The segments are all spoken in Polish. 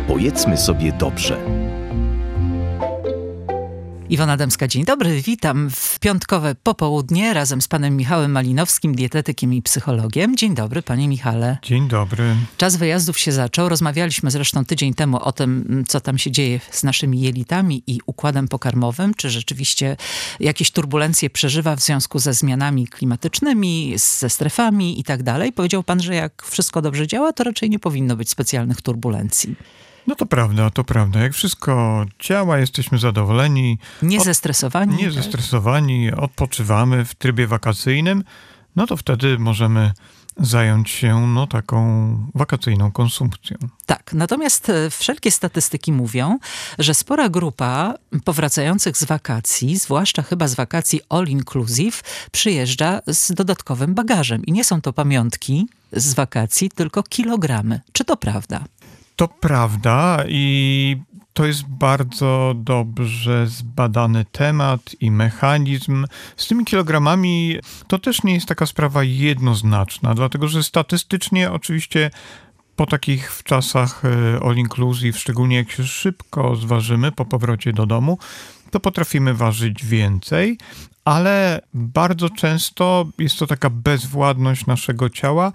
Powiedzmy sobie dobrze. Iwona Dębska, dzień dobry. Witam w piątkowe popołudnie razem z panem Michałem Malinowskim, dietetykiem i psychologiem. Dzień dobry, panie Michale. Dzień dobry. Czas wyjazdów się zaczął. Rozmawialiśmy zresztą tydzień temu o tym, co tam się dzieje z naszymi jelitami i układem pokarmowym. Czy rzeczywiście jakieś turbulencje przeżywa w związku ze zmianami klimatycznymi, ze strefami i tak dalej. Powiedział pan, że jak wszystko dobrze działa, to raczej nie powinno być specjalnych turbulencji. No to prawda. Jak wszystko działa, jesteśmy zadowoleni. Niezestresowani, odpoczywamy w trybie wakacyjnym, no to wtedy możemy zająć się taką wakacyjną konsumpcją. Tak, natomiast wszelkie statystyki mówią, że spora grupa powracających z wakacji, zwłaszcza chyba z wakacji all inclusive, przyjeżdża z dodatkowym bagażem. I nie są to pamiątki z wakacji, tylko kilogramy. Czy to prawda? To prawda i to jest bardzo dobrze zbadany temat i mechanizm. Z tymi kilogramami to też nie jest taka sprawa jednoznaczna, dlatego że statystycznie oczywiście po takich w czasach all inclusive, szczególnie jak się szybko zważymy po powrocie do domu, to potrafimy ważyć więcej, ale bardzo często jest to taka bezwładność naszego ciała,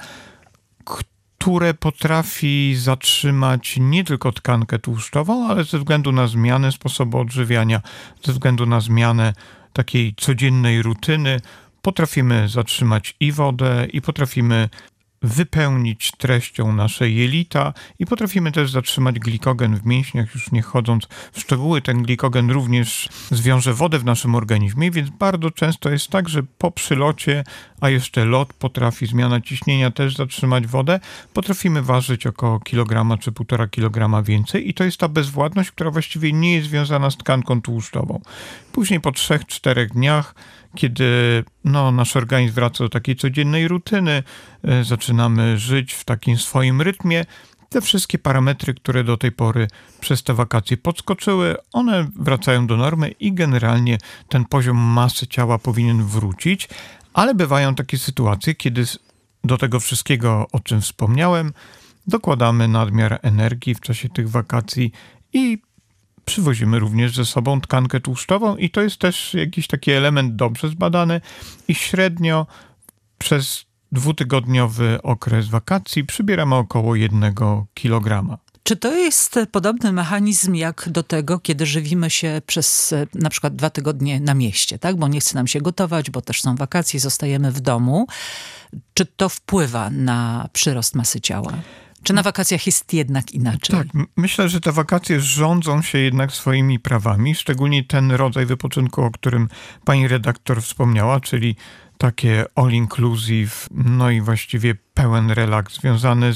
które potrafi zatrzymać nie tylko tkankę tłuszczową, ale ze względu na zmianę sposobu odżywiania, ze względu na zmianę takiej codziennej rutyny, potrafimy zatrzymać i wodę, i potrafimy wypełnić treścią nasze jelita i potrafimy też zatrzymać glikogen w mięśniach, już nie chodząc w szczegóły. Ten glikogen również zwiąże wodę w naszym organizmie, więc bardzo często jest tak, że po przylocie, a jeszcze lot potrafi, zmiana ciśnienia też zatrzymać wodę, potrafimy ważyć około kilograma czy 1,5 kilograma więcej i to jest ta bezwładność, która właściwie nie jest związana z tkanką tłuszczową. Później po 3-4 dniach, kiedy nasz organizm wraca do takiej codziennej rutyny, zaczynamy żyć w takim swoim rytmie, te wszystkie parametry, które do tej pory przez te wakacje podskoczyły, one wracają do normy i generalnie ten poziom masy ciała powinien wrócić, ale bywają takie sytuacje, kiedy do tego wszystkiego, o czym wspomniałem, dokładamy nadmiar energii w czasie tych wakacji i przywozimy również ze sobą tkankę tłuszczową i to jest też jakiś taki element dobrze zbadany i średnio przez 2-tygodniowy okres wakacji przybieramy około 1 kilograma. Czy to jest podobny mechanizm jak do tego, kiedy żywimy się przez na przykład 2 tygodnie na mieście, tak? Bo nie chce nam się gotować, bo też są wakacje, zostajemy w domu. Czy to wpływa na przyrost masy ciała? Czy na wakacjach jest jednak inaczej? Tak, myślę, że te wakacje rządzą się jednak swoimi prawami, szczególnie ten rodzaj wypoczynku, o którym pani redaktor wspomniała, czyli takie all inclusive, i właściwie pełen relaks związany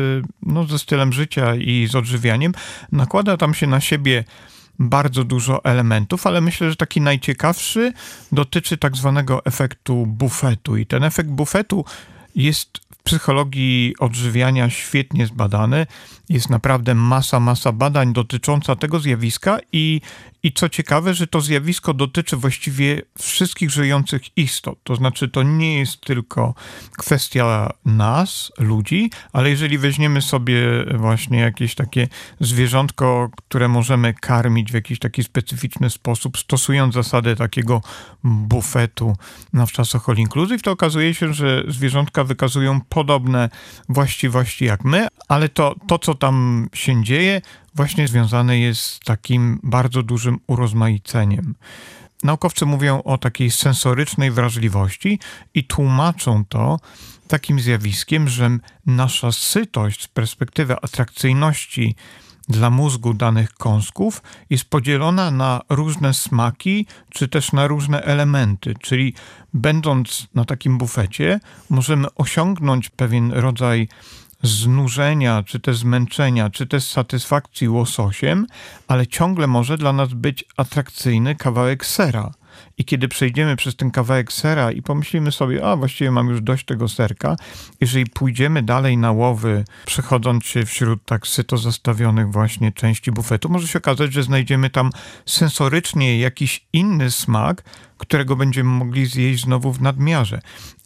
ze stylem życia i z odżywianiem. Nakłada tam się na siebie bardzo dużo elementów, ale myślę, że taki najciekawszy dotyczy tak zwanego efektu bufetu. I ten efekt bufetu jest w psychologii odżywiania świetnie zbadany. Jest naprawdę masa badań dotycząca tego zjawiska i co ciekawe, że to zjawisko dotyczy właściwie wszystkich żyjących istot. To znaczy, to nie jest tylko kwestia nas, ludzi, ale jeżeli weźmiemy sobie właśnie jakieś takie zwierzątko, które możemy karmić w jakiś taki specyficzny sposób, stosując zasadę takiego bufetu w czasach all inclusive, to okazuje się, że zwierzątka wykazują podobne właściwości jak my, ale to co tam się dzieje, właśnie związane jest z takim bardzo dużym urozmaiceniem. Naukowcy mówią o takiej sensorycznej wrażliwości i tłumaczą to takim zjawiskiem, że nasza sytość z perspektywy atrakcyjności dla mózgu danych kąsków jest podzielona na różne smaki, czy też na różne elementy, czyli będąc na takim bufecie możemy osiągnąć pewien rodzaj znużenia, czy też zmęczenia, czy też satysfakcji łososiem, ale ciągle może dla nas być atrakcyjny kawałek sera. I kiedy przejdziemy przez ten kawałek sera i pomyślimy sobie, właściwie mam już dość tego serka, jeżeli pójdziemy dalej na łowy, przechodząc się wśród tak syto zastawionych właśnie części bufetu, może się okazać, że znajdziemy tam sensorycznie jakiś inny smak, którego będziemy mogli zjeść znowu w nadmiarze. I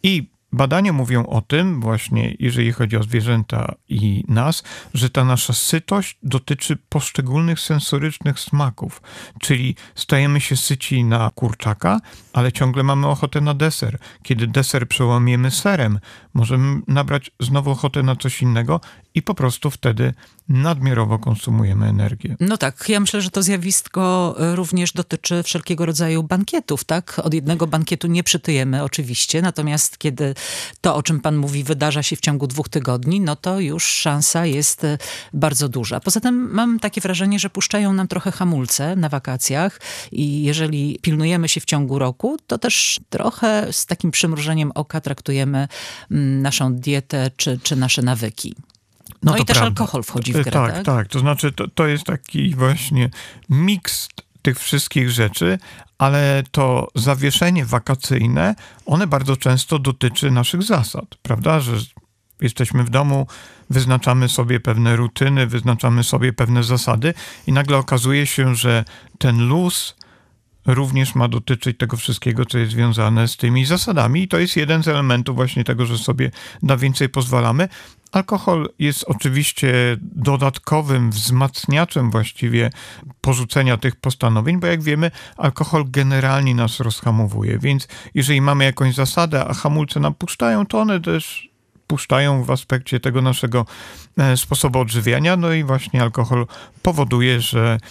badania mówią o tym właśnie, jeżeli chodzi o zwierzęta i nas, że ta nasza sytość dotyczy poszczególnych sensorycznych smaków, czyli stajemy się syci na kurczaka, ale ciągle mamy ochotę na deser. Kiedy deser przełamiemy serem, możemy nabrać znowu ochotę na coś innego i po prostu wtedy nadmiarowo konsumujemy energię. No tak, ja myślę, że to zjawisko również dotyczy wszelkiego rodzaju bankietów, tak? Od jednego bankietu nie przytyjemy oczywiście, natomiast kiedy to, o czym pan mówi, wydarza się w ciągu 2 tygodni, no to już szansa jest bardzo duża. Poza tym mam takie wrażenie, że puszczają nam trochę hamulce na wakacjach i jeżeli pilnujemy się w ciągu roku, to też trochę z takim przymrużeniem oka traktujemy naszą dietę czy nasze nawyki. No i też prawda. alkohol wchodzi w grę, tak? Tak. To znaczy, to jest taki właśnie miks tych wszystkich rzeczy, ale to zawieszenie wakacyjne, one bardzo często dotyczy naszych zasad, prawda? Że jesteśmy w domu, wyznaczamy sobie pewne rutyny, wyznaczamy sobie pewne zasady i nagle okazuje się, że ten luz również ma dotyczyć tego wszystkiego, co jest związane z tymi zasadami i to jest jeden z elementów właśnie tego, że sobie na więcej pozwalamy. Alkohol jest oczywiście dodatkowym wzmacniaczem właściwie porzucenia tych postanowień, bo jak wiemy, alkohol generalnie nas rozhamowuje, więc jeżeli mamy jakąś zasadę, a hamulce nam puszczają, to one też puszczają w aspekcie tego naszego sposobu odżywiania, no i właśnie alkohol powoduje, że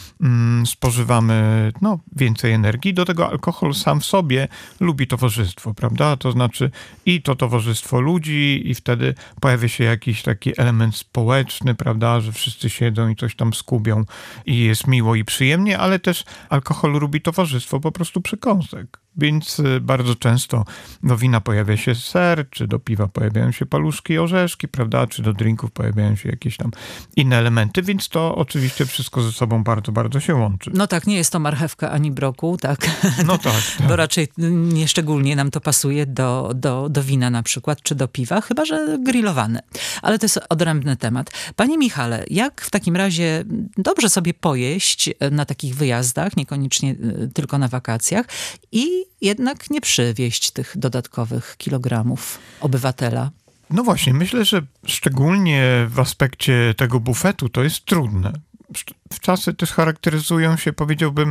spożywamy więcej energii. Do tego alkohol sam w sobie lubi towarzystwo, prawda? To znaczy i to towarzystwo ludzi i wtedy pojawia się jakiś taki element społeczny, prawda, że wszyscy siedzą i coś tam skubią i jest miło i przyjemnie, ale też alkohol lubi towarzystwo po prostu przekąsek. Więc bardzo często do wina pojawia się ser, czy do piwa pojawiają się paluszki i orzeszki, prawda, czy do drinków pojawiają się jakieś tam inne elementy, więc to oczywiście wszystko ze sobą bardzo, bardzo się łączy. No tak, nie jest to marchewka ani brokuł, tak? No tak. Bo raczej nieszczególnie nam to pasuje do wina na przykład, czy do piwa, chyba że grillowane. Ale to jest odrębny temat. Panie Michale, jak w takim razie dobrze sobie pojeść na takich wyjazdach, niekoniecznie tylko na wakacjach i jednak nie przywieźć tych dodatkowych kilogramów obywatela? No właśnie, myślę, że szczególnie w aspekcie tego bufetu to jest trudne. Czasy też charakteryzują się, powiedziałbym,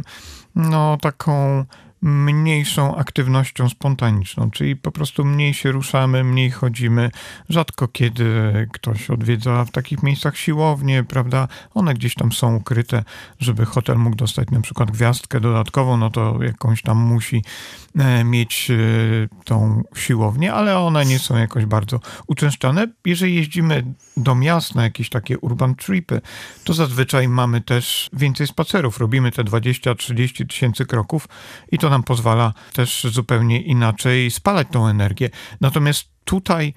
taką mniejszą aktywnością spontaniczną, czyli po prostu mniej się ruszamy, mniej chodzimy. Rzadko kiedy ktoś odwiedza w takich miejscach siłownię, prawda? One gdzieś tam są ukryte, żeby hotel mógł dostać na przykład gwiazdkę dodatkową, no to jakąś tam musi mieć tą siłownię, ale one nie są jakoś bardzo uczęszczane. Jeżeli jeździmy do miast na jakieś takie urban tripy, to zazwyczaj mamy też więcej spacerów. Robimy te 20-30 tysięcy kroków i to nam pozwala też zupełnie inaczej spalać tą energię. Natomiast tutaj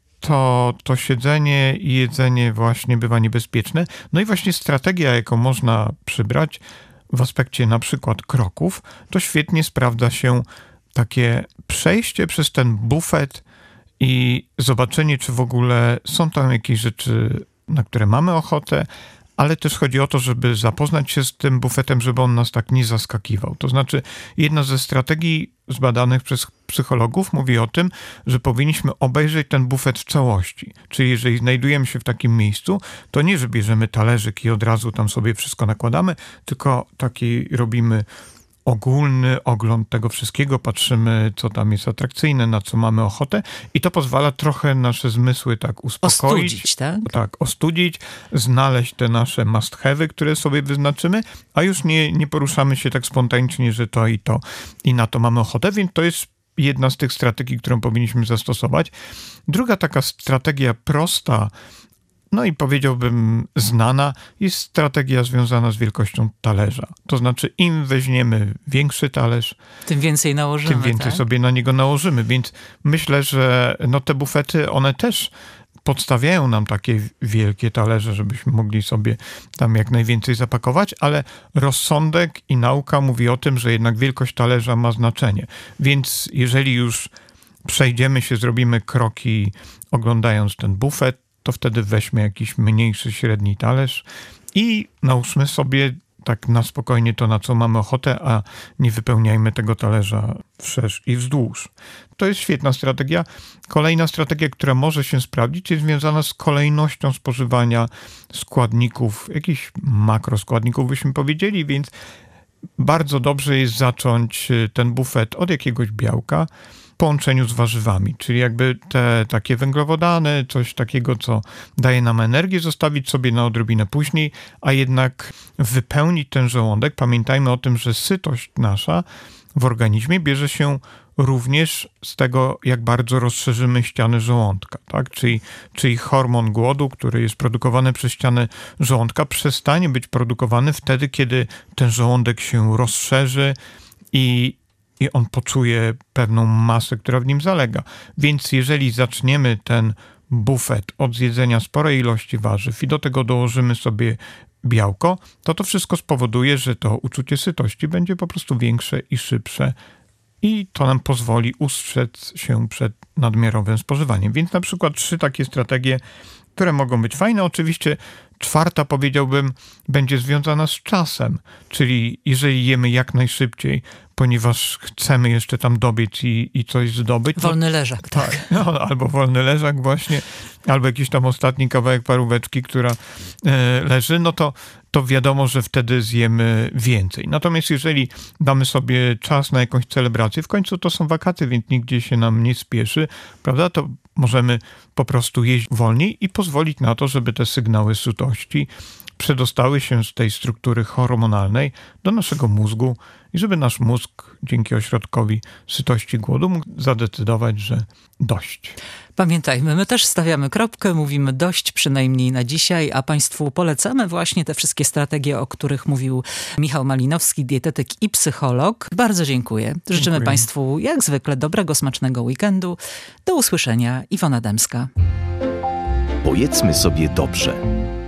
to siedzenie i jedzenie właśnie bywa niebezpieczne. No i właśnie strategia, jaką można przybrać w aspekcie na przykład kroków, to świetnie sprawdza się takie przejście przez ten bufet i zobaczenie, czy w ogóle są tam jakieś rzeczy, na które mamy ochotę, ale też chodzi o to, żeby zapoznać się z tym bufetem, żeby on nas tak nie zaskakiwał. To znaczy, jedna ze strategii zbadanych przez psychologów mówi o tym, że powinniśmy obejrzeć ten bufet w całości. Czyli jeżeli znajdujemy się w takim miejscu, to nie, że bierzemy talerzyk i od razu tam sobie wszystko nakładamy, tylko taki robimy ogólny ogląd tego wszystkiego, patrzymy, co tam jest atrakcyjne, na co mamy ochotę i to pozwala trochę nasze zmysły tak uspokoić. Ostudzić, tak? Tak, ostudzić, znaleźć te nasze must have'y, które sobie wyznaczymy, a już nie poruszamy się tak spontanicznie, że to i na to mamy ochotę, więc to jest jedna z tych strategii, którą powinniśmy zastosować. Druga taka strategia prosta, no i powiedziałbym znana, jest strategia związana z wielkością talerza. To znaczy im weźmiemy większy talerz, tym więcej nałożymy. Tym więcej tak? sobie na niego nałożymy. Więc myślę, że te bufety, one też podstawiają nam takie wielkie talerze, żebyśmy mogli sobie tam jak najwięcej zapakować, ale rozsądek i nauka mówi o tym, że jednak wielkość talerza ma znaczenie. Więc jeżeli już przejdziemy się, zrobimy kroki oglądając ten bufet, to wtedy weźmy jakiś mniejszy, średni talerz i nałóżmy sobie tak na spokojnie to, na co mamy ochotę, a nie wypełniajmy tego talerza wszerz i wzdłuż. To jest świetna strategia. Kolejna strategia, która może się sprawdzić, jest związana z kolejnością spożywania składników, jakichś makroskładników byśmy powiedzieli, więc bardzo dobrze jest zacząć ten bufet od jakiegoś białka w połączeniu z warzywami, czyli jakby te takie węglowodany, coś takiego, co daje nam energię, zostawić sobie na odrobinę później, a jednak wypełnić ten żołądek. Pamiętajmy o tym, że sytość nasza w organizmie bierze się również z tego, jak bardzo rozszerzymy ściany żołądka, tak? Czyli hormon głodu, który jest produkowany przez ścianę żołądka, przestanie być produkowany wtedy, kiedy ten żołądek się rozszerzy i on poczuje pewną masę, która w nim zalega. Więc jeżeli zaczniemy ten bufet od zjedzenia sporej ilości warzyw i do tego dołożymy sobie białko, to wszystko spowoduje, że to uczucie sytości będzie po prostu większe i szybsze i to nam pozwoli ustrzec się przed nadmiarowym spożywaniem. Więc na przykład 3 takie strategie, które mogą być fajne. Oczywiście 4, powiedziałbym, będzie związana z czasem, czyli jeżeli jemy jak najszybciej, ponieważ chcemy jeszcze tam dobiec i coś zdobyć. Wolny leżak, tak. Albo wolny leżak właśnie, albo jakiś tam ostatni kawałek paróweczki, która leży, to wiadomo, że wtedy zjemy więcej. Natomiast jeżeli damy sobie czas na jakąś celebrację, w końcu to są wakacje, więc nigdzie się nam nie spieszy, prawda, to możemy po prostu jeść wolniej i pozwolić na to, żeby te sygnały sytości przedostały się z tej struktury hormonalnej do naszego mózgu i żeby nasz mózg dzięki ośrodkowi sytości głodu mógł zadecydować, że dość. Pamiętajmy, my też stawiamy kropkę, mówimy dość przynajmniej na dzisiaj, a Państwu polecamy właśnie te wszystkie strategie, o których mówił Michał Malinowski, dietetyk i psycholog. Bardzo dziękuję. Życzymy Państwu jak zwykle dobrego, smacznego weekendu. Do usłyszenia. Iwona Dębska. Powiedzmy sobie dobrze.